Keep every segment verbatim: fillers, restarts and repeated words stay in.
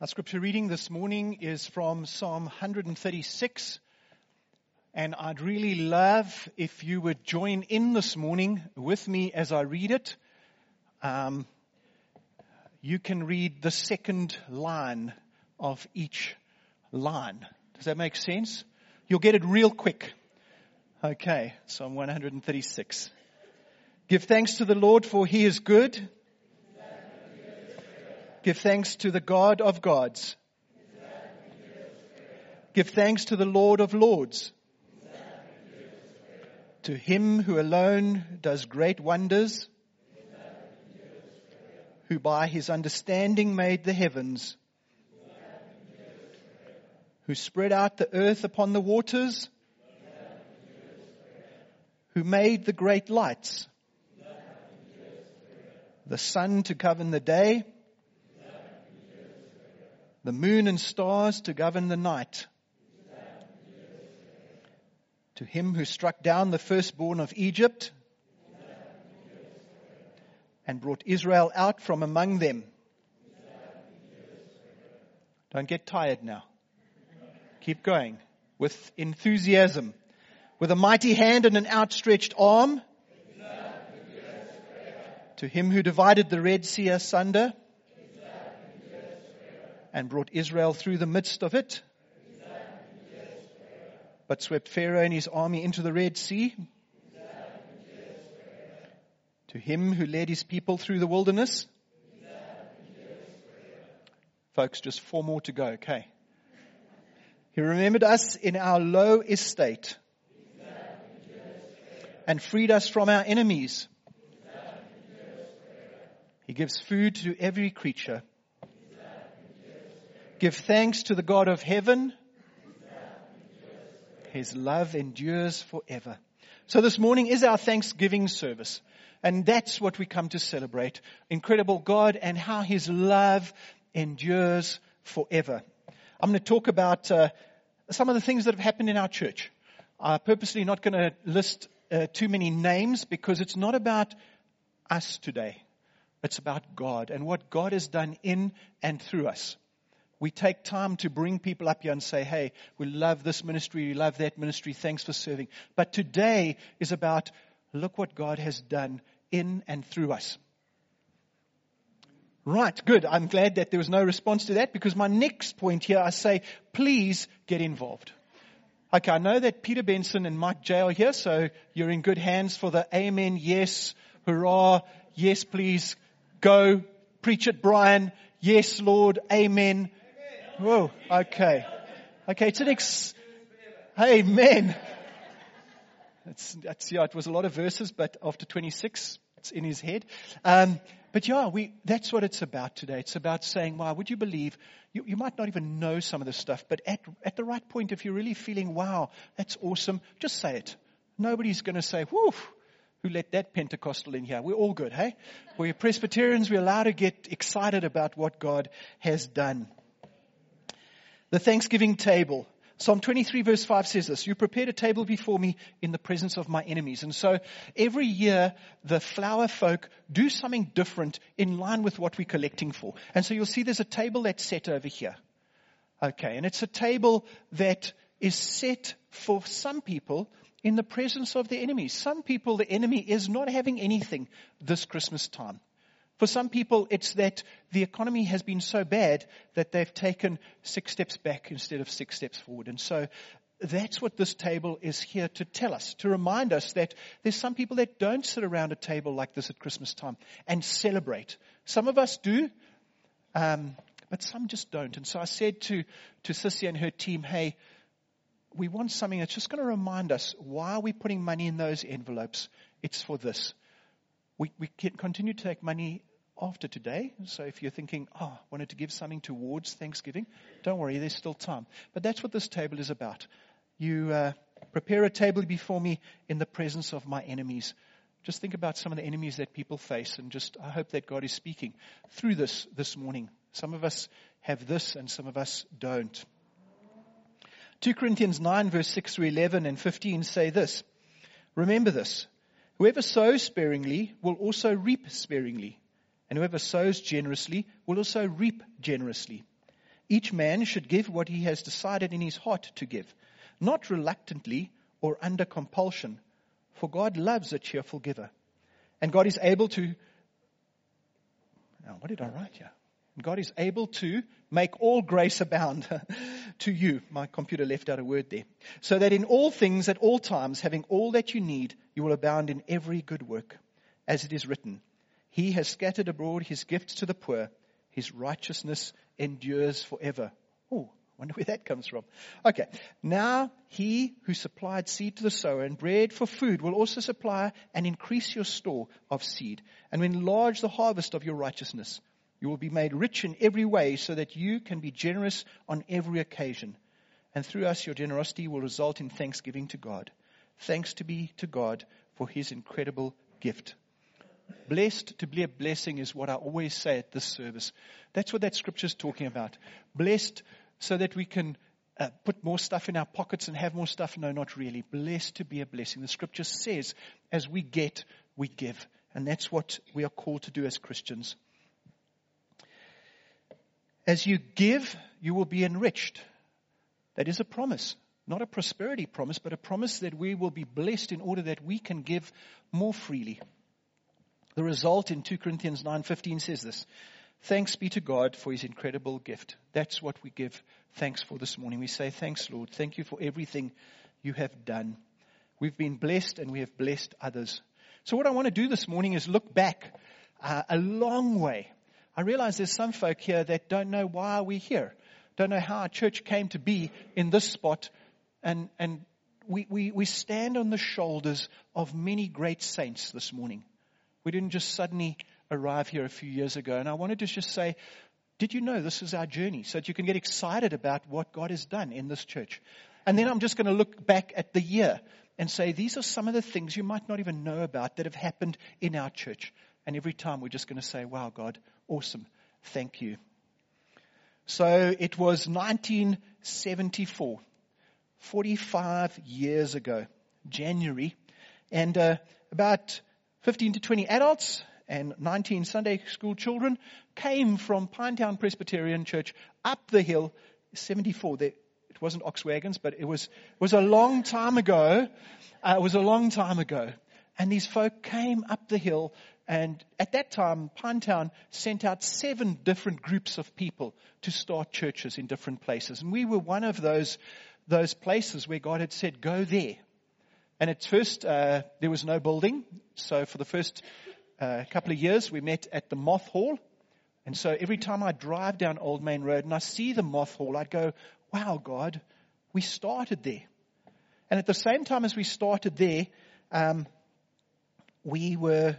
Our scripture reading this morning is from Psalm one thirty-six. And I'd really love if you would join in this morning with me as I read it. Um, you can read the second line of each line. Does that make sense? You'll get it real quick. Okay, Psalm one thirty-six. Give thanks to the Lord, for he is good. Give thanks to the God of gods. Give thanks to the Lord of lords. To him who alone does great wonders, who by his understanding made the heavens, who spread out the earth upon the waters, who made the great lights, the sun to govern the day, the moon and stars to govern the night. To him who struck down the firstborn of Egypt and brought Israel out from among them. Don't get tired now. Keep going with enthusiasm. With a mighty hand and an outstretched arm. To him who divided the Red Sea asunder and brought Israel through the midst of it, but swept Pharaoh and his army into the Red Sea. To him who led his people through the wilderness. Folks, just four more to go, okay? He remembered us in our low estate and freed us from our enemies. He gives food to every creature. Give thanks to the God of heaven. His love endures forever. So this morning is our Thanksgiving service. And that's what we come to celebrate. Incredible God and how his love endures forever. I'm going to talk about uh, some of the things that have happened in our church. I'm purposely not going to list uh, too many names because it's not about us today. It's about God and what God has done in and through us. We take time to bring people up here and say, hey, we love this ministry, we love that ministry, thanks for serving. But today is about, look what God has done in and through us. Right, good. I'm glad that there was no response to that because my next point here, I say, please get involved. Okay, I know that Peter Benson and Mike J are here, so you're in good hands for the amen, yes, hurrah, yes, please, go, preach it, Brian, yes, Lord, amen. Whoa, okay. Okay, it's an ex... Amen. That's, that's, yeah, it was a lot of verses, but after twenty-six, it's in his head. Um, but yeah, we, that's what it's about today. It's about saying, wow, would you believe, you, you might not even know some of this stuff, but at, at the right point, if you're really feeling, wow, that's awesome, just say it. Nobody's going to say, whoo, who let that Pentecostal in here? We're all good, hey? We're Presbyterians, we're allowed to get excited about what God has done. The Thanksgiving table. Psalm twenty-three verse five says this, you prepared a table before me in the presence of my enemies. And so every year the flower folk do something different in line with what we're collecting for. And so you'll see there's a table that's set over here. Okay, and it's a table that is set for some people in the presence of their enemies. Some people, the enemy is not having anything this Christmas time. For some people, it's that the economy has been so bad that they've taken six steps back instead of six steps forward. And so that's what this table is here to tell us, to remind us that there's some people that don't sit around a table like this at Christmas time and celebrate. Some of us do, um, but some just don't. And so I said to, to Sissy and her team, hey, we want something that's just going to remind us, why are we putting money in those envelopes? It's for this. We, we can continue to take money after today. So if you're thinking, oh, I wanted to give something towards Thanksgiving, don't worry, there's still time. But that's what this table is about. You uh, prepare a table before me in the presence of my enemies. Just think about some of the enemies that people face, and just I hope that God is speaking through this this morning. Some of us have this and some of us don't. Second Corinthians nine verse six through eleven and fifteen say this, remember this, whoever sows sparingly will also reap sparingly, and whoever sows generously will also reap generously. Each man should give what he has decided in his heart to give, not reluctantly or under compulsion, for God loves a cheerful giver. And God is able to, now what did I write here? God is able to make all grace abound to you. My computer left out a word there. So that in all things, at all times, having all that you need, you will abound in every good work. As it is written, He has scattered abroad His gifts to the poor. His righteousness endures forever. Oh, I wonder where that comes from. Okay. Now He who supplied seed to the sower and bread for food will also supply and increase your store of seed and will enlarge the harvest of your righteousness. You will be made rich in every way so that you can be generous on every occasion. And through us, your generosity will result in thanksgiving to God. Thanks to be to God for His incredible gift. Blessed to be a blessing is what I always say at this service. That's what that scripture is talking about. Blessed so that we can uh, put more stuff in our pockets and have more stuff. No, not really. Blessed to be a blessing. The scripture says, as we get, we give. And that's what we are called to do as Christians. As you give, you will be enriched. That is a promise. Not a prosperity promise, but a promise that we will be blessed in order that we can give more freely. The result in Second Corinthians nine fifteen says this. Thanks be to God for His incredible gift. That's what we give thanks for this morning. We say, thanks, Lord. Thank you for everything you have done. We've been blessed and we have blessed others. So what I want to do this morning is look back uh, a long way. I realize there's some folk here that don't know why we're here, don't know how our church came to be in this spot. And, and we, we, we stand on the shoulders of many great saints this morning. We didn't just suddenly arrive here a few years ago. And I wanted to just say, did you know this is our journey? So that you can get excited about what God has done in this church. And then I'm just going to look back at the year and say, these are some of the things you might not even know about that have happened in our church. And every time we're just going to say, wow, God, awesome. Thank you. So it was nineteen seventy-four, forty-five years ago, January. And uh, about fifteen to twenty adults and nineteen Sunday school children came from Pinetown Presbyterian Church up the hill, seventy-four. There, it wasn't ox wagons, but it was, it was a long time ago. Uh, it was a long time ago. And these folk came up the hill. And at that time, Pinetown sent out seven different groups of people to start churches in different places. And we were one of those, those places where God had said, go there. And at first, uh, there was no building. So for the first uh, couple of years, we met at the Moth Hall. And so every time I drive down Old Main Road and I see the Moth Hall, I'd go, wow, God, we started there. And at the same time as we started there, um, we were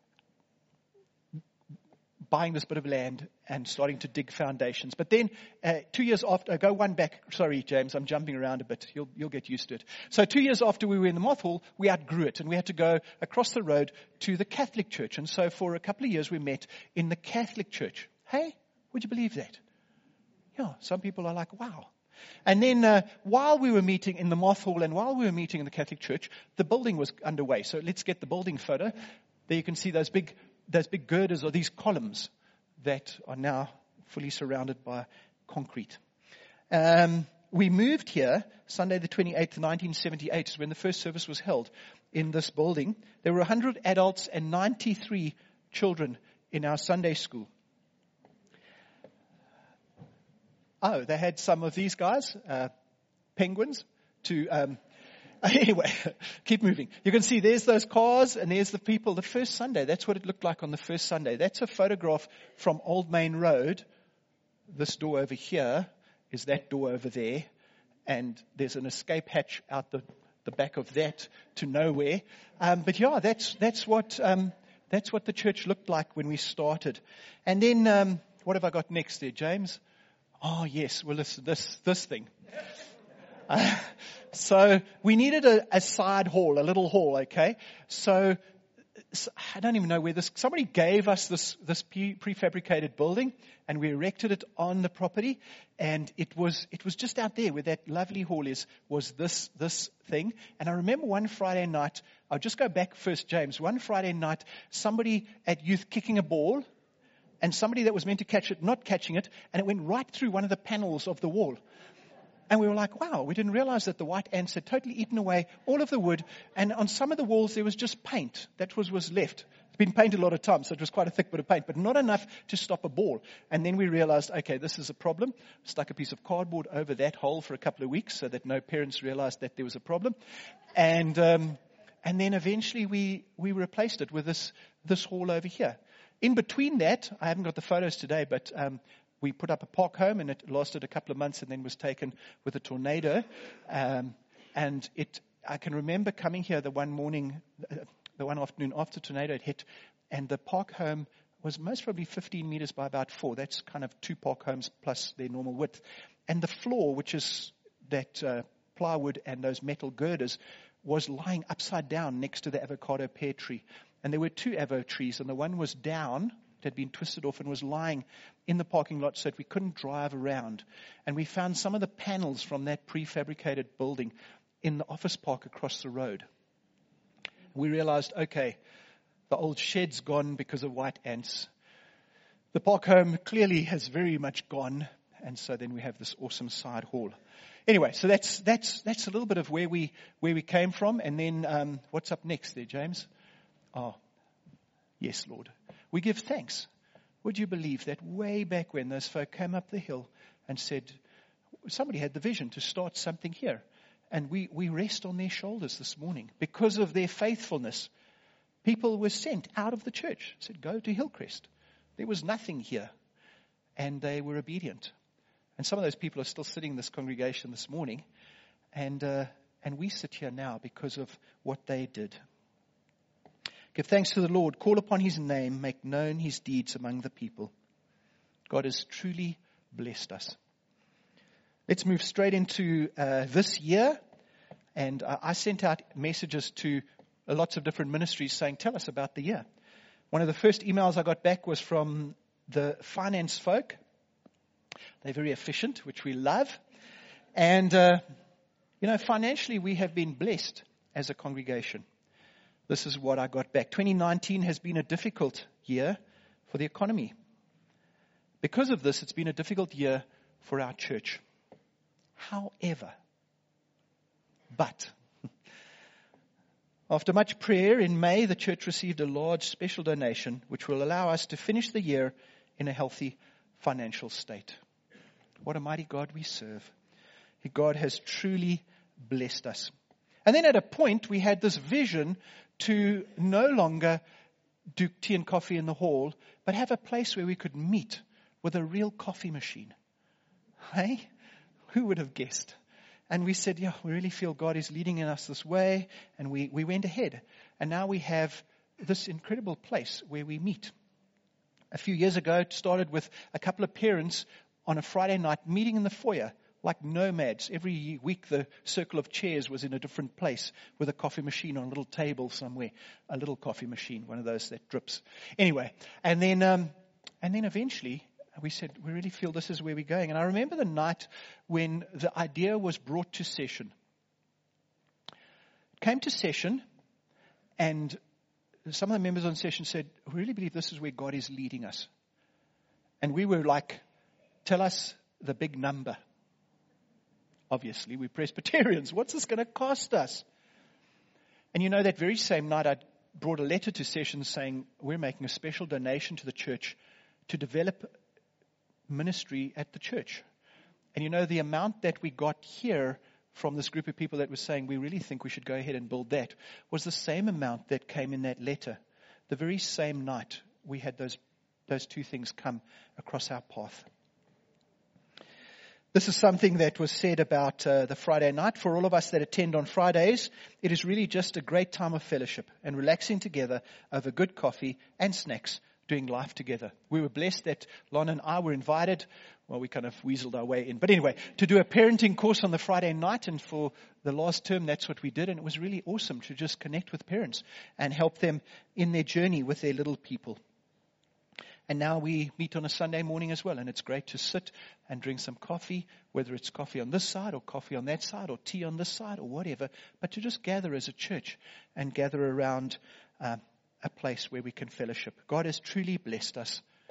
buying this bit of land and starting to dig foundations. But then uh, two years after, uh, go one back. Sorry, James, I'm jumping around a bit. You'll, you'll get used to it. So two years after we were in the Moth Hall, we outgrew it and we had to go across the road to the Catholic Church. And so for a couple of years we met in the Catholic Church. Hey, would you believe that? Yeah, some people are like, wow. And then uh, while we were meeting in the Moth Hall and while we were meeting in the Catholic Church, the building was underway. So let's get the building photo. There you can see those big those big girders or these columns that are now fully surrounded by concrete. Um, we moved here Sunday the twenty-eighth, nineteen seventy-eight, is when the first service was held in this building. There were one hundred adults and ninety-three children in our Sunday school. Oh, they had some of these guys, uh, penguins, to... Um, Anyway, keep moving. You can see there's those cars and there's the people. The first Sunday, that's what it looked like on the first Sunday. That's a photograph from Old Main Road. This door over here is that door over there. And there's an escape hatch out the, the back of that to nowhere. Um, but yeah, that's that's what um, that's what the church looked like when we started. And then, um, what have I got next there, James? Oh, yes. Well, listen, this, this thing. Uh, so we needed a, a side hall, a little hall, okay? So, so I don't even know where this, somebody gave us this, this pre, prefabricated building and we erected it on the property and it was, it was just out there where that lovely hall is, was this, this thing. And I remember one Friday night, I'll just go back first, James, one Friday night, somebody at youth kicking a ball and somebody that was meant to catch it, not catching it, and it went right through one of the panels of the wall. And we were like, wow, we didn't realize that the white ants had totally eaten away all of the wood. And on some of the walls, there was just paint that was, was left. It's been painted a lot of times, so it was quite a thick bit of paint, but not enough to stop a ball. And then we realized, okay, this is a problem. Stuck a piece of cardboard over that hole for a couple of weeks so that no parents realized that there was a problem. And um, and then eventually we, we replaced it with this, this hall over here. In between that, I haven't got the photos today, but um, we put up a park home, and it lasted a couple of months and then was taken with a tornado. Um, and it, I can remember coming here the one morning, uh, the one afternoon after the tornado had hit, and the park home was most probably fifteen meters by about four. That's kind of two park homes plus their normal width. And the floor, which is that uh, plywood and those metal girders, was lying upside down next to the avocado pear tree. And there were two avo trees, and the one was down. It had been twisted off and was lying in the parking lot so that we couldn't drive around. And we found some of the panels from that prefabricated building in the office park across the road. We realized, okay, the old shed's gone because of white ants. The park home clearly has very much gone. And so then we have this awesome side hall. Anyway, so that's that's that's a little bit of where we where we came from. And then um, what's up next there, James? Oh, yes, Lord. We give thanks. Would you believe that way back when those folk came up the hill and said, somebody had the vision to start something here. And we, we rest on their shoulders this morning. Because of their faithfulness, people were sent out of the church. Said, go to Hillcrest. There was nothing here. And they were obedient. And some of those people are still sitting in this congregation this morning. And, uh, and we sit here now because of what they did. Give thanks to the Lord, call upon his name, make known his deeds among the people. God has truly blessed us. Let's move straight into uh, this year. And uh, I sent out messages to uh, lots of different ministries saying, tell us about the year. One of the first emails I got back was from the finance folk. They're very efficient, which we love. And, uh, you know, financially we have been blessed as a congregation. This is what I got back. twenty nineteen has been a difficult year for the economy. Because of this, it's been a difficult year for our church. However, but, after much prayer, in May, the church received a large special donation, which will allow us to finish the year in a healthy financial state. What a mighty God we serve. God has truly blessed us. And then at a point, we had this vision to no longer do tea and coffee in the hall, but have a place where we could meet with a real coffee machine. Hey? Who would have guessed? And we said, yeah, we really feel God is leading in us this way. And we, we went ahead. And now we have this incredible place where we meet. A few years ago, it started with a couple of parents on a Friday night meeting in the foyer. Like nomads. Every week the circle of chairs was in a different place with a coffee machine on a little table somewhere. A little coffee machine, one of those that drips. Anyway, and then um, and then eventually we said, we really feel this is where we're going. And I remember the night when the idea was brought to session. It came to session, and some of the members on session said, we really believe this is where God is leading us. And we were like, tell us the big number. Obviously, we're Presbyterians. What's this going to cost us? And you know, that very same night, I brought a letter to session saying, we're making a special donation to the church to develop ministry at the church. And you know, the amount that we got here from this group of people that was saying, we really think we should go ahead and build that, was the same amount that came in that letter. The very same night, we had those, those two things come across our path. This is something that was said about uh, the Friday night. For all of us that attend on Fridays, it is really just a great time of fellowship and relaxing together over good coffee and snacks, doing life together. We were blessed that Lon and I were invited. Well, we kind of weaseled our way in. But anyway, to do a parenting course on the Friday night, and for the last term, that's what we did. And it was really awesome to just connect with parents and help them in their journey with their little people. And now we meet on a Sunday morning as well. And it's great to sit and drink some coffee, whether it's coffee on this side or coffee on that side or tea on this side or whatever. But to just gather as a church and gather around uh, a place where we can fellowship. God has truly blessed us.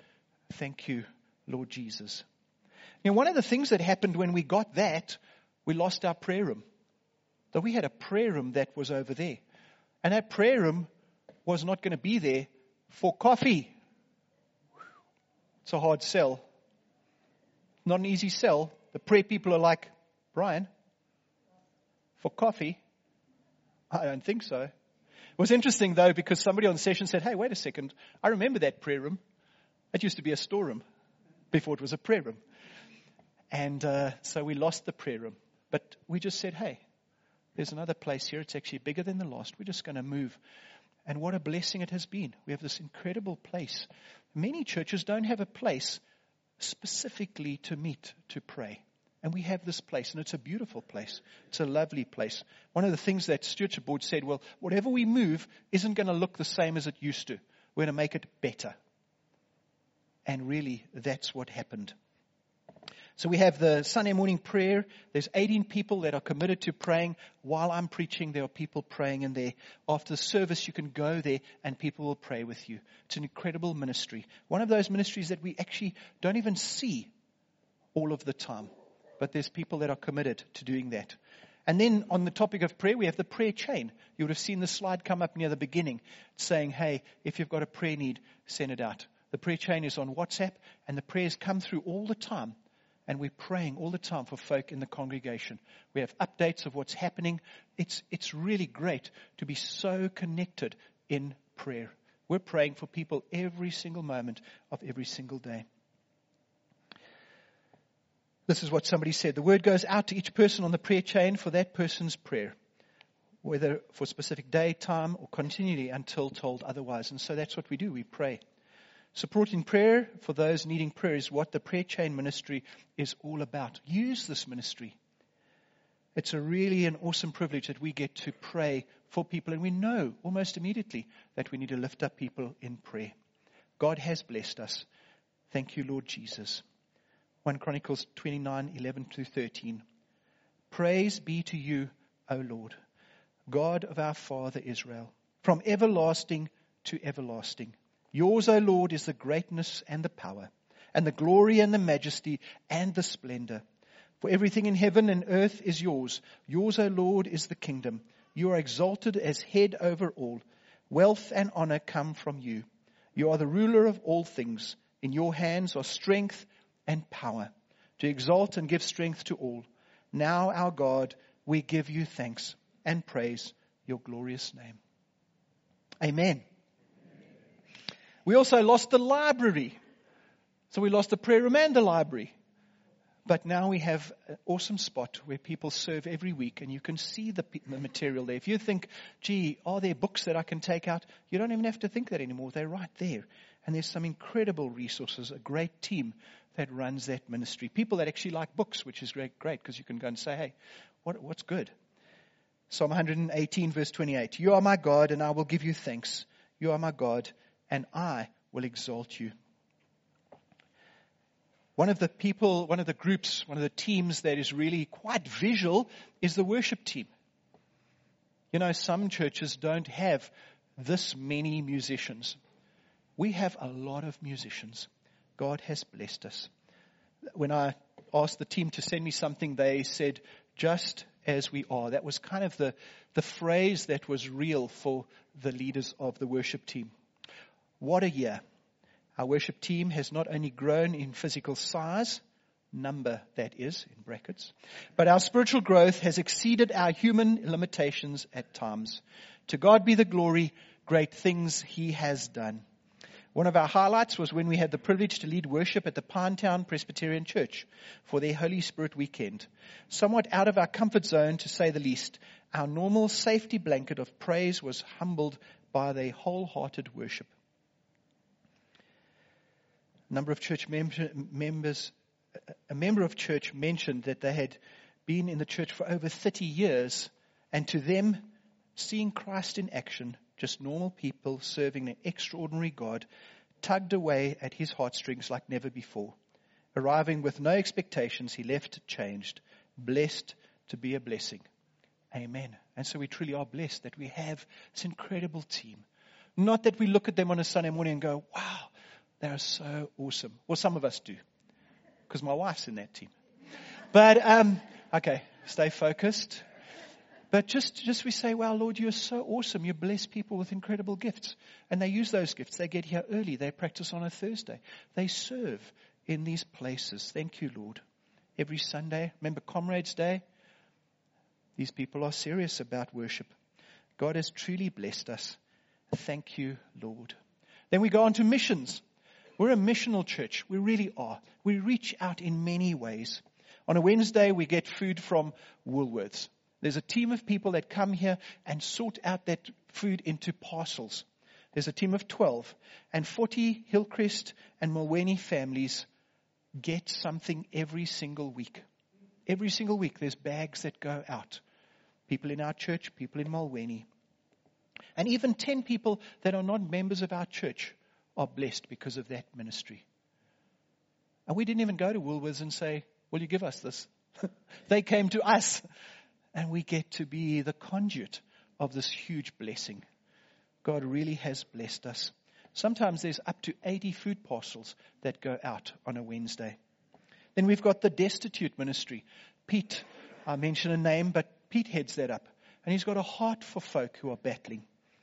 Thank you, Lord Jesus. Now, one of the things that happened when we got that, we lost our prayer room. So we had a prayer room that was over there. And that prayer room was not going to be there for coffee. It's a hard sell. Not an easy sell. The prayer people are like, Brian, for coffee? I don't think so. It was interesting, though, because somebody on session said, hey, wait a second. I remember that prayer room. It used to be a storeroom before it was a prayer room. And uh, so we lost the prayer room. But we just said, hey, there's another place here. It's actually bigger than the last. We're just going to move. And what a blessing it has been. We have this incredible place. Many churches don't have a place specifically to meet, to pray. And we have this place, and it's a beautiful place. It's a lovely place. One of the things that Stewardship Board said, well, whatever we move isn't going to look the same as it used to. We're going to make it better. And really, that's what happened. So we have the Sunday morning prayer. There's eighteen people that are committed to praying. While I'm preaching, there are people praying in there. After the service, you can go there and people will pray with you. It's an incredible ministry. One of those ministries that we actually don't even see all of the time. But there's people that are committed to doing that. And then on the topic of prayer, we have the prayer chain. You would have seen the slide come up near the beginning saying, hey, if you've got a prayer need, send it out. The prayer chain is on WhatsApp and the prayers come through all the time. And we're praying all the time for folk in the congregation. We have updates of what's happening. It's, it's really great to be so connected in prayer. We're praying for people every single moment of every single day. This is what somebody said. The word goes out to each person on the prayer chain for that person's prayer, whether for a specific day, time, or continually until told otherwise. And so that's what we do. We pray. Supporting prayer for those needing prayer is what the prayer chain ministry is all about. Use this ministry. It's a really an awesome privilege that we get to pray for people. And we know almost immediately that we need to lift up people in prayer. God has blessed us. Thank you, Lord Jesus. First Chronicles twenty-nine, eleven through thirteen. Praise be to you, O Lord, God of our father Israel, from everlasting to everlasting. Yours, O Lord, is the greatness and the power, and the glory and the majesty and the splendor. For everything in heaven and earth is yours. Yours, O Lord, is the kingdom. You are exalted as head over all. Wealth and honor come from you. You are the ruler of all things. In your hands are strength and power, to exalt and give strength to all. Now, our God, we give you thanks and praise your glorious name. Amen. We also lost the library. So we lost the prayer room and the library. But now we have an awesome spot where people serve every week and you can see the, the material there. If you think, gee, are there books that I can take out? You don't even have to think that anymore. They're right there. And there's some incredible resources, a great team that runs that ministry. People that actually like books, which is great, great because you can go and say, hey, what, what's good? Psalm one eighteen verse twenty-eight. You are my God and I will give you thanks. You are my God and I will exalt you. One of the people, one of the groups, one of the teams that is really quite visual is the worship team. You know, some churches don't have this many musicians. We have a lot of musicians. God has blessed us. When I asked the team to send me something, they said, just as we are. That was kind of the, the phrase that was real for the leaders of the worship team. What a year. Our worship team has not only grown in physical size, number that is, in brackets, but our spiritual growth has exceeded our human limitations at times. To God be the glory, great things He has done. One of our highlights was when we had the privilege to lead worship at the Pinetown Presbyterian Church for their Holy Spirit weekend. Somewhat out of our comfort zone, to say the least, our normal safety blanket of praise was humbled by their wholehearted worship. A number of church mem- members, a member of church mentioned that they had been in the church for over thirty years, and to them, seeing Christ in action, just normal people serving an extraordinary God, tugged away at his heartstrings like never before. Arriving with no expectations, he left changed, blessed to be a blessing. Amen. And so we truly are blessed that we have this incredible team. Not that we look at them on a Sunday morning and go, wow, They are so awesome. Well, some of us do, because my wife's in that team. But, um, okay, stay focused. But just, just we say, wow, Lord, you're so awesome. You bless people with incredible gifts. And they use those gifts. They get here early. They practice on a Thursday. They serve in these places. Thank you, Lord. Every Sunday, remember Comrades Day? These people are serious about worship. God has truly blessed us. Thank you, Lord. Then we go on to missions. We're a missional church. We really are. We reach out in many ways. On a Wednesday, we get food from Woolworths. There's a team of people that come here and sort out that food into parcels. There's a team of twelve. And forty Hillcrest and Mulwaney families get something every single week. Every single week there's bags that go out. People in our church, people in Mulwaney. And even ten people that are not members of our church are blessed because of that ministry. And we didn't even go to Woolworths and say, will you give us this? They came to us. And we get to be the conduit of this huge blessing. God really has blessed us. Sometimes there's up to eighty food parcels that go out on a Wednesday. Then we've got the destitute ministry. Pete, I mention a name, but Pete heads that up. And he's got a heart for folk who are battling.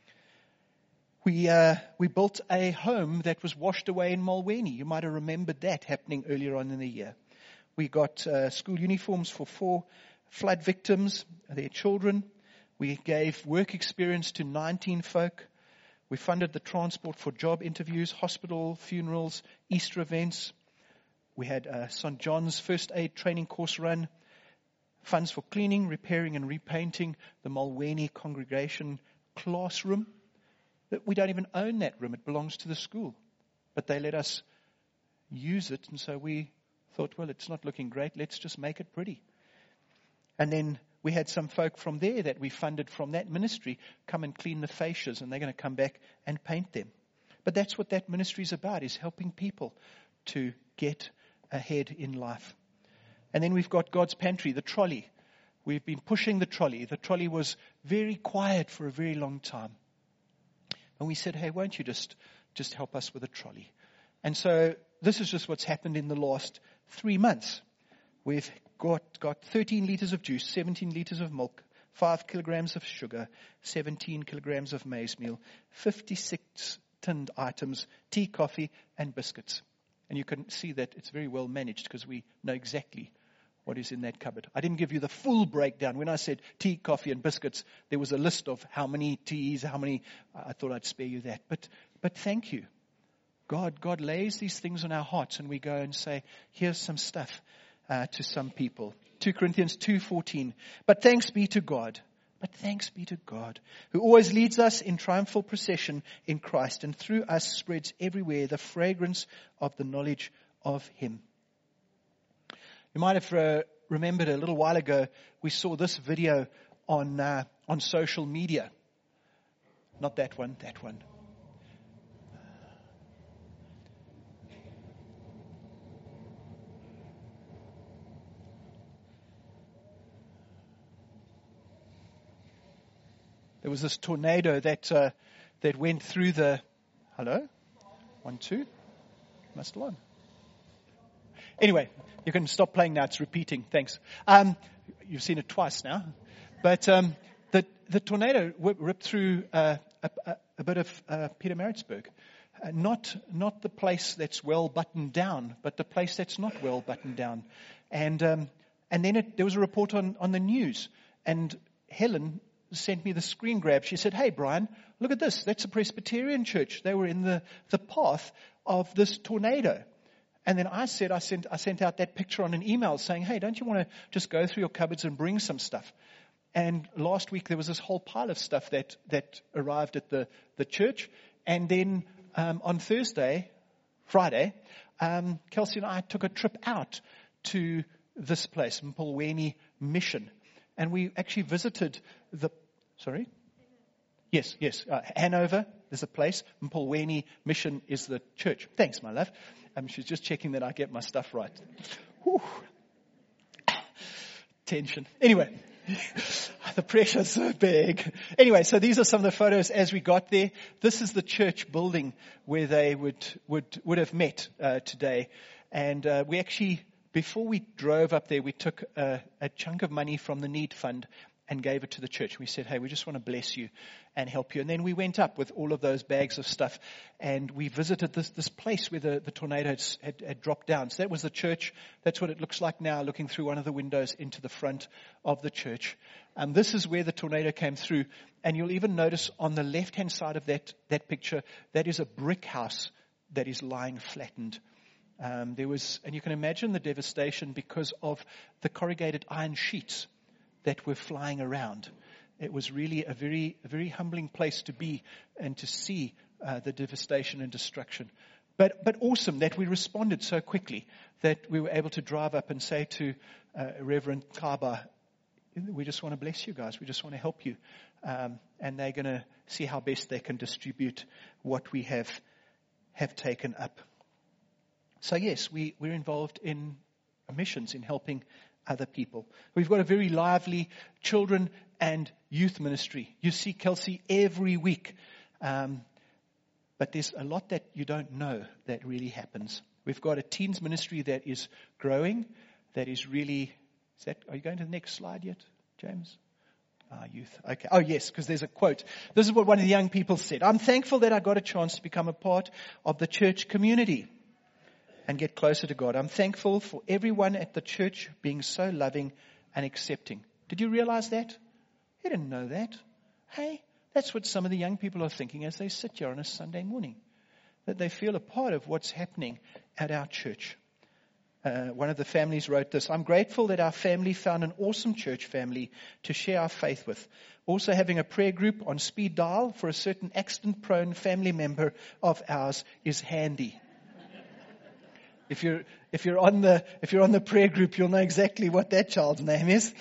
We uh, we built a home that was washed away in Mulwaney. You might have remembered that happening earlier on in the year. We got uh, school uniforms for four flood victims, their children. We gave work experience to nineteen folk. We funded the transport for job interviews, hospital, funerals, Easter events. We had uh, Saint John's first aid training course run. Funds for cleaning, repairing and repainting the Mulwaney congregation classroom. We don't even own that room. It belongs to the school. But they let us use it. And so we thought, well, it's not looking great. Let's just make it pretty. And then we had some folk from there that we funded from that ministry come and clean the fascias, and they're going to come back and paint them. But that's what that ministry is about, is helping people to get ahead in life. And then we've got God's Pantry, the trolley. We've been pushing the trolley. The trolley was very quiet for a very long time. And we said, hey, won't you just, just help us with a trolley? And so this is just what's happened in the last three months. We've got, got thirteen litres of juice, seventeen litres of milk, five kilograms of sugar, seventeen kilograms of maize meal, fifty-six tinned items, tea, coffee, and biscuits. And you can see that it's very well managed because we know exactly what is in that cupboard. I didn't give you the full breakdown. When I said tea, coffee, and biscuits, there was a list of how many teas, how many. I thought I'd spare you that. But, but thank you. God, God lays these things on our hearts, and we go and say, here's some stuff uh, to some people. Second Corinthians two fourteen. But thanks be to God. But thanks be to God, who always leads us in triumphal procession in Christ, and through us spreads everywhere the fragrance of the knowledge of Him. You might have uh, remembered a little while ago, we saw this video on uh, on social media. Not that one, that one. There was this tornado that uh, that went through the... Hello? One, two? Am I still on? Anyway, you can stop playing now. It's repeating. Thanks. Um, you've seen it twice now. But um, the, the tornado ripped through uh, a, a, a bit of uh, Pietermaritzburg. Uh, not, not the place that's well buttoned down, but the place that's not well buttoned down. And um, and then it, there was a report on, on the news. And Helen sent me the screen grab. She said, hey, Brian, look at this. That's a Presbyterian church. They were in the, the path of this tornado. And then I said, I sent, I sent out that picture on an email saying, hey, don't you want to just go through your cupboards and bring some stuff? And last week there was this whole pile of stuff that, that arrived at the, the church. And then um, on Thursday, Friday, um, Kelsey and I took a trip out to this place, Mpilweni Mission. And we actually visited the, sorry? Yes, yes, uh, Hanover is a place. Mpilweni Mission is the church. Thanks, my love. Um, she's just checking that I get my stuff right. Whew. Tension. Anyway, The pressure's so big. Anyway, so these are some of the photos as we got there. This is the church building where they would would would have met uh, today. And uh, we actually, before we drove up there, we took a, a chunk of money from the Need Fund and gave it to the church. We said, hey, we just want to bless you and help you. And then we went up with all of those bags of stuff, and we visited this this place where the, the tornado had, had, had dropped down. So that was the church. That's what it looks like now, looking through one of the windows into the front of the church. And this is where the tornado came through. And you'll even notice on the left-hand side of that, that picture, that is a brick house that is lying flattened. Um, there was, and you can imagine the devastation because of the corrugated iron sheets that were flying around. It was really a very, a very humbling place to be and to see uh, the devastation and destruction. But, but awesome that we responded so quickly that we were able to drive up and say to uh, Reverend Kaba, we just want to bless you guys. We just want to help you. Um, and they're going to see how best they can distribute what we have, have taken up. So yes, we, we're involved in missions, in helping other people. We've got a very lively children and youth ministry. You see Kelsey every week. Um, but there's a lot that you don't know that really happens. We've got a teens ministry that is growing, that is really, is that, are you going to the next slide yet, James? Ah, youth. Okay. Oh, yes, because there's a quote. This is what one of the young people said. I'm thankful that I got a chance to become a part of the church community and get closer to God. I'm thankful for everyone at the church being so loving and accepting. Did you realize that? You didn't know that. Hey, that's what some of the young people are thinking as they sit here on a Sunday morning. That they feel a part of what's happening at our church. Uh, one of the families wrote this: I'm grateful that our family found an awesome church family to share our faith with. Also having a prayer group on speed dial for a certain accident-prone family member of ours is handy. If you're if you're on the if you're on the prayer group, you'll know exactly what that child's name is.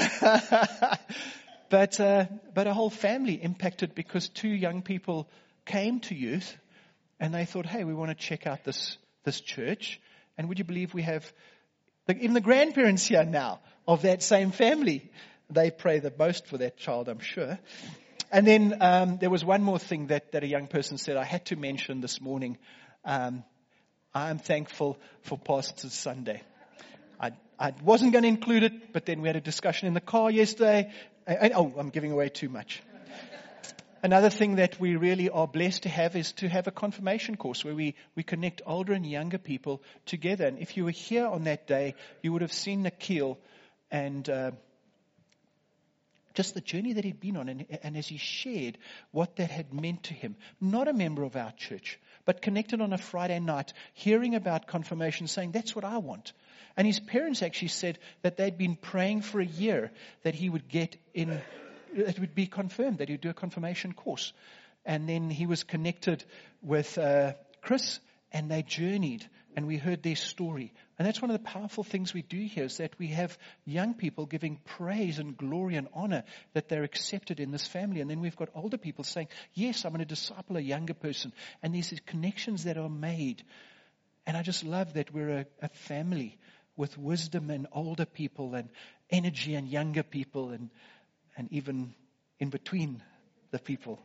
but uh, but a whole family impacted because two young people came to youth, and they thought, hey, we want to check out this this church. And would you believe we have the, even the grandparents here now of that same family? They pray the most for that child, I'm sure. And then um, there was one more thing that that a young person said I had to mention this morning. Um, I'm thankful for Pastor Sunday. I, I wasn't going to include it, but then we had a discussion in the car yesterday. And, and, oh, I'm giving away too much. Another thing that we really are blessed to have is to have a confirmation course where we, we connect older and younger people together. And if you were here on that day, you would have seen Nikhil and uh, just the journey that he'd been on. And, and as he shared what that had meant to him, not a member of our church, but connected on a Friday night, hearing about confirmation, saying, that's what I want. And his parents actually said that they'd been praying for a year that he would get in, it would be confirmed, that he'd do a confirmation course. And then he was connected with uh, Chris, and they journeyed, and we heard their story. And that's one of the powerful things we do here, is that we have young people giving praise and glory and honor that they're accepted in this family. And then we've got older people saying, yes, I'm going to disciple a younger person. And these connections that are made. And I just love that we're a, a family with wisdom and older people and energy and younger people and, and even in between the people.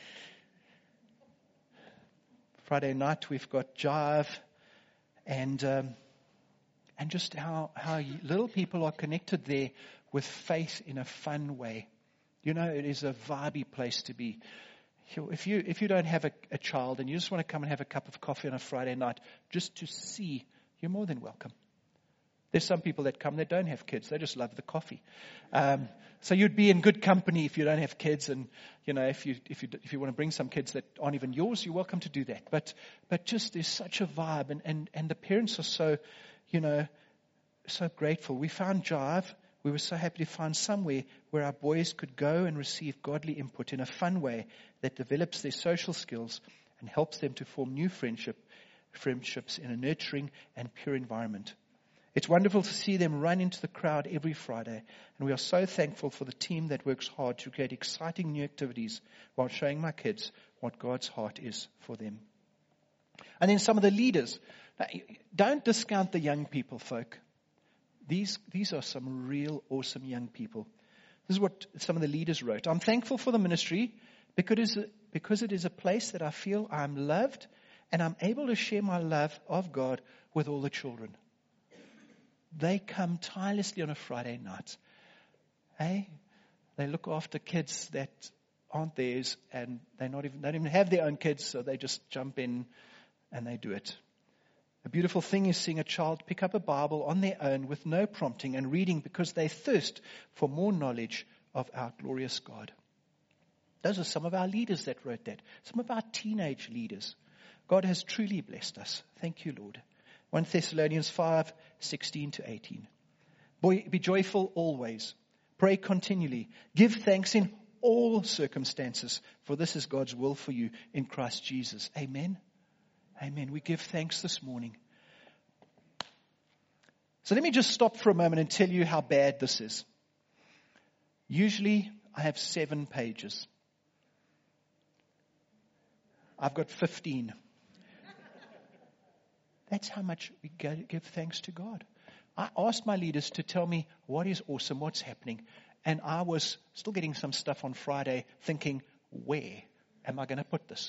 Friday night we've got Jive and... Um, And just how, how little people are connected there with faith in a fun way. You know, it is a vibey place to be. If you if you don't have a, a child and you just want to come and have a cup of coffee on a Friday night just to see, you're more than welcome. There's some people that come that don't have kids. They just love the coffee. Um, so you'd be in good company if you don't have kids. And, you know, if you if you if you want to bring some kids that aren't even yours, you're welcome to do that. But but just there's such a vibe. And, and, and the parents are so... You know, so grateful. We found Jive. We were so happy to find somewhere where our boys could go and receive godly input in a fun way that develops their social skills and helps them to form new friendship, friendships in a nurturing and pure environment. It's wonderful to see them run into the crowd every Friday. And we are so thankful for the team that works hard to create exciting new activities while showing my kids what God's heart is for them. And then some of the leaders. Now, don't discount the young people, folk. These these are some real awesome young people This is what some of the leaders wrote. I'm thankful for the ministry because it is a, because it is a place that I feel I'm loved and I'm able to share my love of God with all the children. They come tirelessly on a Friday night. Hey, they look after kids that aren't theirs, and they not even they don't even have their own kids, so they just jump in and they do it. A beautiful thing is seeing a child pick up a Bible on their own with no prompting and reading because they thirst for more knowledge of our glorious God. Those are some of our leaders that wrote that. Some of our teenage leaders. God has truly blessed us. Thank you, Lord. First Thessalonians five, sixteen to eighteen. Boy, be joyful always. Pray continually. Give thanks in all circumstances, for this is God's will for you in Christ Jesus. Amen. Amen. We give thanks this morning. So let me just stop for a moment and tell you how bad this is. Usually I have seven pages. I've got fifteen. That's how much we give thanks to God. I asked my leaders to tell me what is awesome, what's happening. And I was still getting some stuff on Friday thinking, where am I going to put this?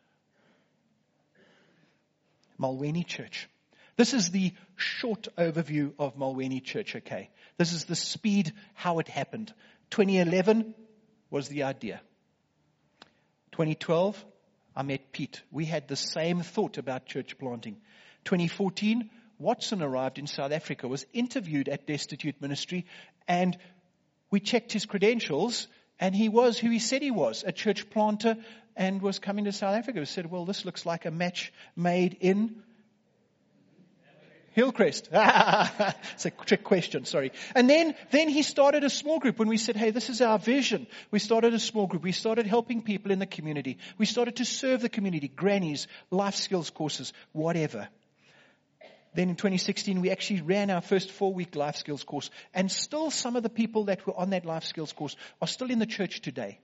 Mulwaney Church. This is the short overview of Mulwaney Church, okay? This is the speed, how it happened. twenty eleven was the idea. twenty twelve, I met Pete. We had the same thought about church planting. twenty fourteen, Watson arrived in South Africa, was interviewed at Destitute Ministry, and we checked his credentials, and he was who he said he was, a church planter, and was coming to South Africa. We said, well, this looks like a match made in Hillcrest. It's a trick question, sorry. And then, then he started a small group. When we said, hey, this is our vision, we started a small group. We started helping people in the community. We started to serve the community, grannies, life skills courses, whatever. Then in twenty sixteen, we actually ran our first four-week life skills course. And still some of the people that were on that life skills course are still in the church today.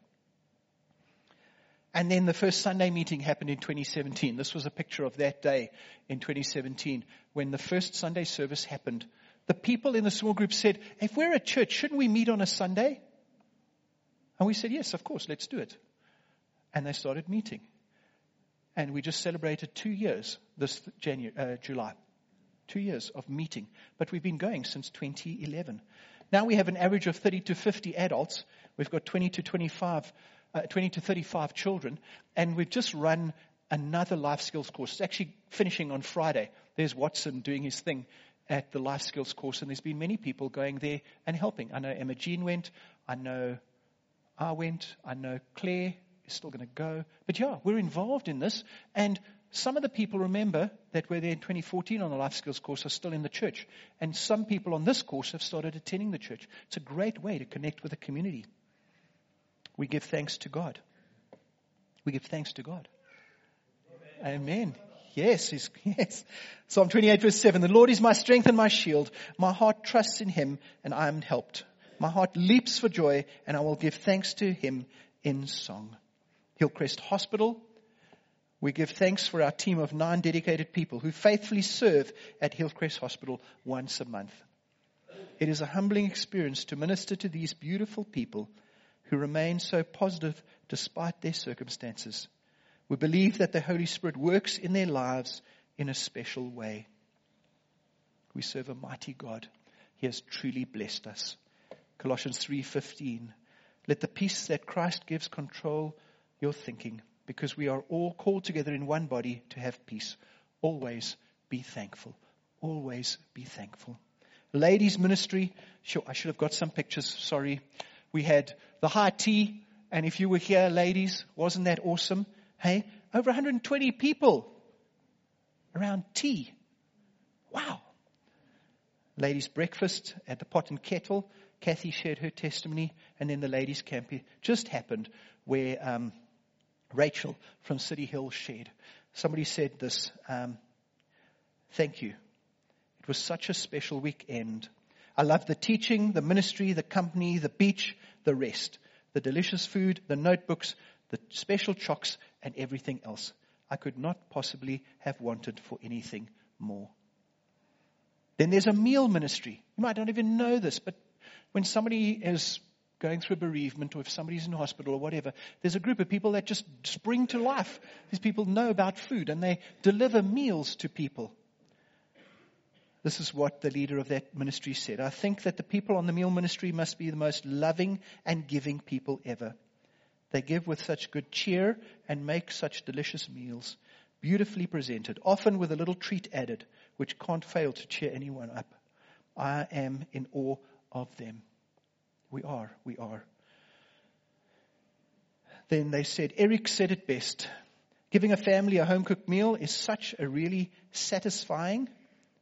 And then the first Sunday meeting happened in twenty seventeen. This was a picture of that day in twenty seventeen. When the first Sunday service happened, the people in the small group said, if we're a church, shouldn't we meet on a Sunday? And we said, yes, of course, let's do it. And they started meeting. And we just celebrated two years this January, uh, July. Two years of meeting. But we've been going since twenty eleven. Now we have an average of thirty to fifty adults. We've got twenty to twenty-five, uh, twenty to thirty-five children. And we've just run another life skills course. It's actually finishing on Friday. There's Watson doing his thing at the life skills course. And there's been many people going there and helping. I know Emma Jean went. I know I went. I know Claire is still going to go. But yeah, we're involved in this. And some of the people, remember, that were there in twenty fourteen on the life skills course are still in the church. And some people on this course have started attending the church. It's a great way to connect with the community. We give thanks to God. We give thanks to God. Amen. Amen. Yes, yes. Psalm twenty-eight verse seven. The Lord is my strength and my shield. My heart trusts in him and I am helped. My heart leaps for joy and I will give thanks to him in song. Hillcrest Hospital. We give thanks for our team of nine dedicated people who faithfully serve at Hillcrest Hospital once a month. It is a humbling experience to minister to these beautiful people who remain so positive despite their circumstances. We believe that the Holy Spirit works in their lives in a special way. We serve a mighty God. He has truly blessed us. Colossians three fifteen. Let the peace that Christ gives control your thinking, because we are all called together in one body to have peace. Always be thankful. Always be thankful. Ladies ministry. Sure, I should have got some pictures. Sorry. We had the high tea. And if you were here, ladies, wasn't that awesome? Hey, over one hundred twenty people around tea. Wow. Ladies breakfast at the Pot and Kettle. Kathy shared her testimony. And then the ladies camp just happened where um, Rachel from City Hill shared. Somebody said this, um, thank you. It was such a special weekend. I loved the teaching, the ministry, the company, the beach, the rest, the delicious food, the notebooks, the special chocks, and everything else. I could not possibly have wanted for anything more. Then there's a meal ministry. You might not even know this, but when somebody is going through a bereavement, or if somebody's in hospital or whatever, there's a group of people that just spring to life. These people know about food and they deliver meals to people. This is what the leader of that ministry said. I think that the people on the meal ministry must be the most loving and giving people ever. They give with such good cheer and make such delicious meals, beautifully presented, often with a little treat added, which can't fail to cheer anyone up. I am in awe of them. We are, we are. Then they said, Eric said it best. Giving a family a home-cooked meal is such a really satisfying,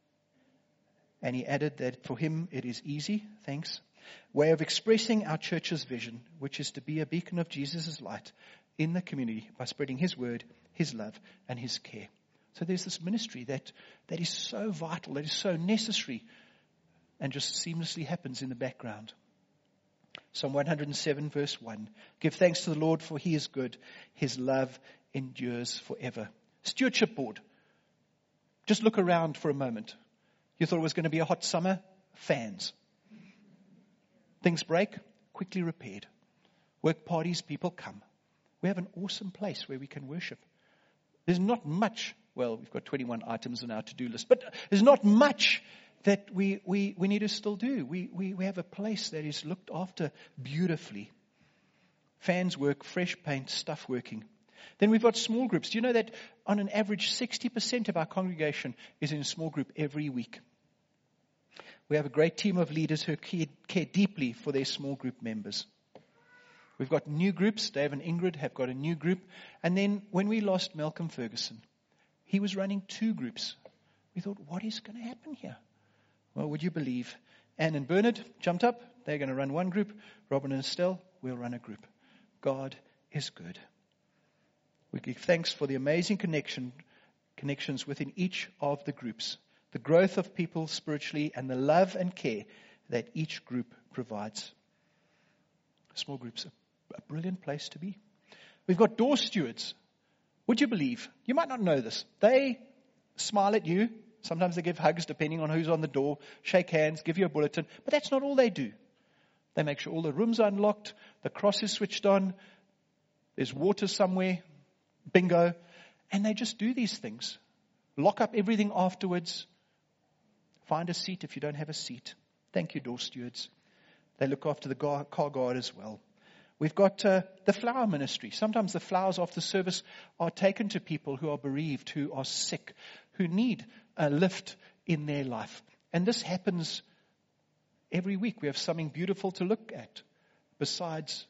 and he added that for him it is easy, thanks, way of expressing our church's vision, which is to be a beacon of Jesus' light in the community by spreading his word, his love, and his care. So there's this ministry that, that is so vital, that is so necessary, and just seamlessly happens in the background. Psalm one hundred seven verse one. Give thanks to the Lord, for he is good. His love endures forever. Stewardship board. Just look around for a moment. You thought it was going to be a hot summer? Fans. Things break, quickly repaired. Work parties, people come. We have an awesome place where we can worship. There's not much, well, we've got twenty-one items on our to-do list, but there's not much that we, we, we need to still do. We, we, we have a place that is looked after beautifully. Fans work, fresh paint, stuff working. Then we've got small groups. Do you know that on an average, sixty percent of our congregation is in a small group every week? We have a great team of leaders who care, care deeply for their small group members. We've got new groups. Dave and Ingrid have got a new group. And then when we lost Malcolm Ferguson, he was running two groups. We thought, what is going to happen here? Well, would you believe? Anne and Bernard jumped up. They're going to run one group. Robin and Estelle will run a group. God is good. We give thanks for the amazing connection, connections within each of the groups, the growth of people spiritually, and the love and care that each group provides. Small groups are a brilliant place to be. We've got door stewards. Would you believe? You might not know this. They smile at you. Sometimes they give hugs depending on who's on the door, shake hands, give you a bulletin. But that's not all they do. They make sure all the rooms are unlocked, the cross is switched on, there's water somewhere, bingo. And they just do these things. Lock up everything afterwards. Find a seat if you don't have a seat. Thank you, door stewards. They look after the car guard as well. We've got uh, the flower ministry. Sometimes the flowers after service are taken to people who are bereaved, who are sick, who need a lift in their life. And this happens every week. We have something beautiful to look at besides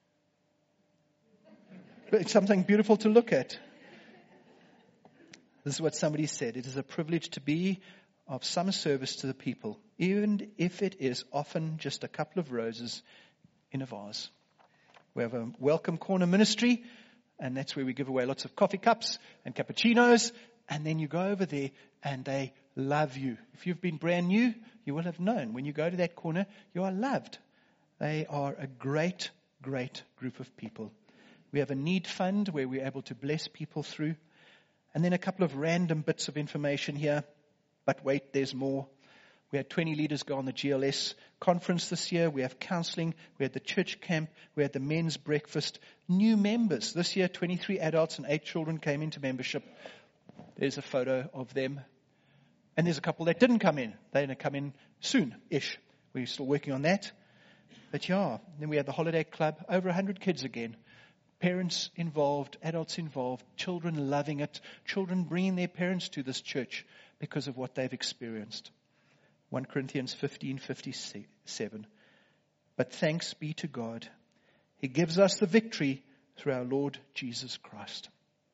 something beautiful to look at. This is what somebody said. It is a privilege to be of some service to the people, even if it is often just a couple of roses in a vase. We have a welcome corner ministry, and that's where we give away lots of coffee cups and cappuccinos, and then you go over there and they love you. If you've been brand new, you will have known when you go to that corner, you are loved. They are a great, great group of people. We have a need fund where we're able to bless people through. And then a couple of random bits of information here. But wait, there's more. We had twenty leaders go on the G L S conference this year. We have counseling. We had the church camp. We had the men's breakfast. New members. This year, twenty-three adults and eight children came into membership. There's a photo of them. And there's a couple that didn't come in. They're going to come in soon-ish. We're still working on that. But yeah, then we had the holiday club. Over one hundred kids again. Parents involved, adults involved, children loving it, children bringing their parents to this church because of what they've experienced. First Corinthians fifteen fifty-seven. But thanks be to God. He gives us the victory through our Lord Jesus Christ.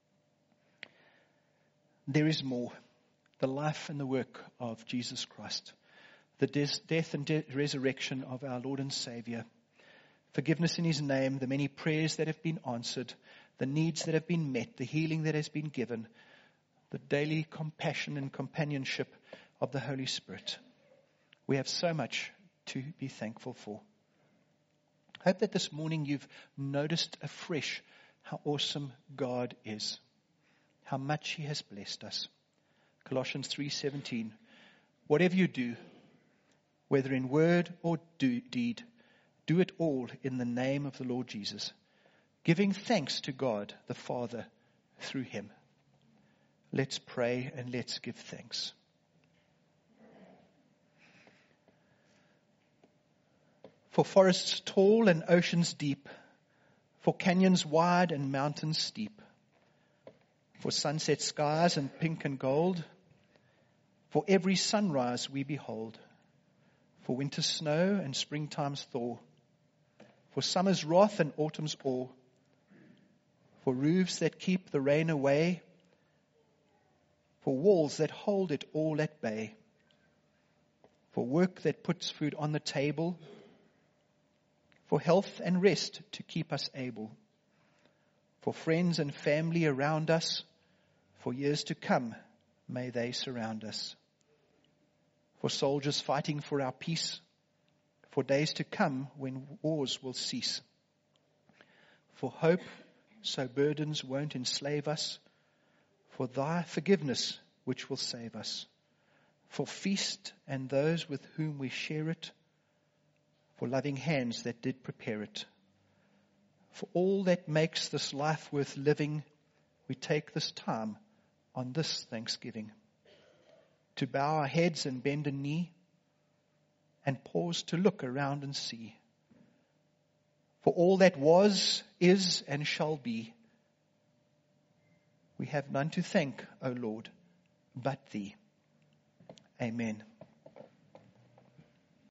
There is more. The life and the work of Jesus Christ. The death and de- resurrection of our Lord and Savior. Forgiveness in His name, the many prayers that have been answered, the needs that have been met, the healing that has been given, the daily compassion and companionship of the Holy Spirit. We have so much to be thankful for. I hope that this morning you've noticed afresh how awesome God is, how much He has blessed us. Colossians three seventeen. Whatever you do, whether in word or do, deed, Do it all in the name of the Lord Jesus, giving thanks to God the Father through him. Let's pray and let's give thanks. For forests tall and oceans deep, for canyons wide and mountains steep, for sunset skies and pink and gold, for every sunrise we behold, for winter snow and springtime's thaw, for summer's wrath and autumn's awe, for roofs that keep the rain away, for walls that hold it all at bay, for work that puts food on the table, for health and rest to keep us able, for friends and family around us, for years to come, may they surround us, for soldiers fighting for our peace, for days to come when wars will cease, for hope so burdens won't enslave us, for thy forgiveness which will save us, for feast and those with whom we share it, for loving hands that did prepare it. For all that makes this life worth living, we take this time on this Thanksgiving to bow our heads and bend a knee and pause to look around and see. For all that was, is, and shall be, we have none to thank, O Lord, but thee. Amen.